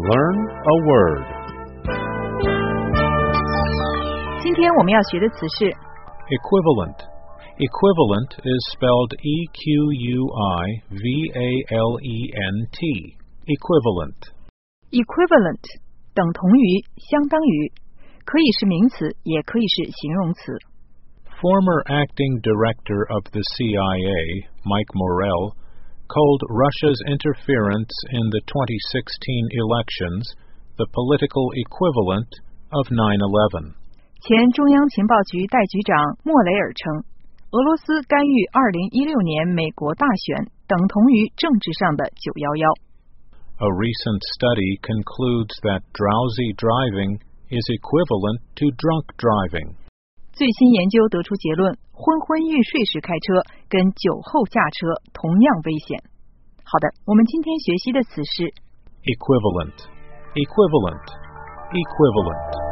Learn a word. 今天我们要学的词是 Equivalent. Equivalent is spelled E-Q-U-I-V-A-L-E-N-T. Equivalent. equivalent 等同于相当于，可以是名词也可以是形容词。 Former acting director of the CIA, Mike Morell, called Russia's interference in the 2016 elections the political equivalent of 9/11. 前中央情报局代局长莫雷尔称，俄罗斯干预2016年美国大选等同于政治上的911。 A recent study concludes that drowsy driving is equivalent to drunk driving. 最新研究得出结论，昏昏欲睡时开车跟酒后驾车同样危险。好的，我们今天学习的词是 Equivalent. Equivalent. Equivalent.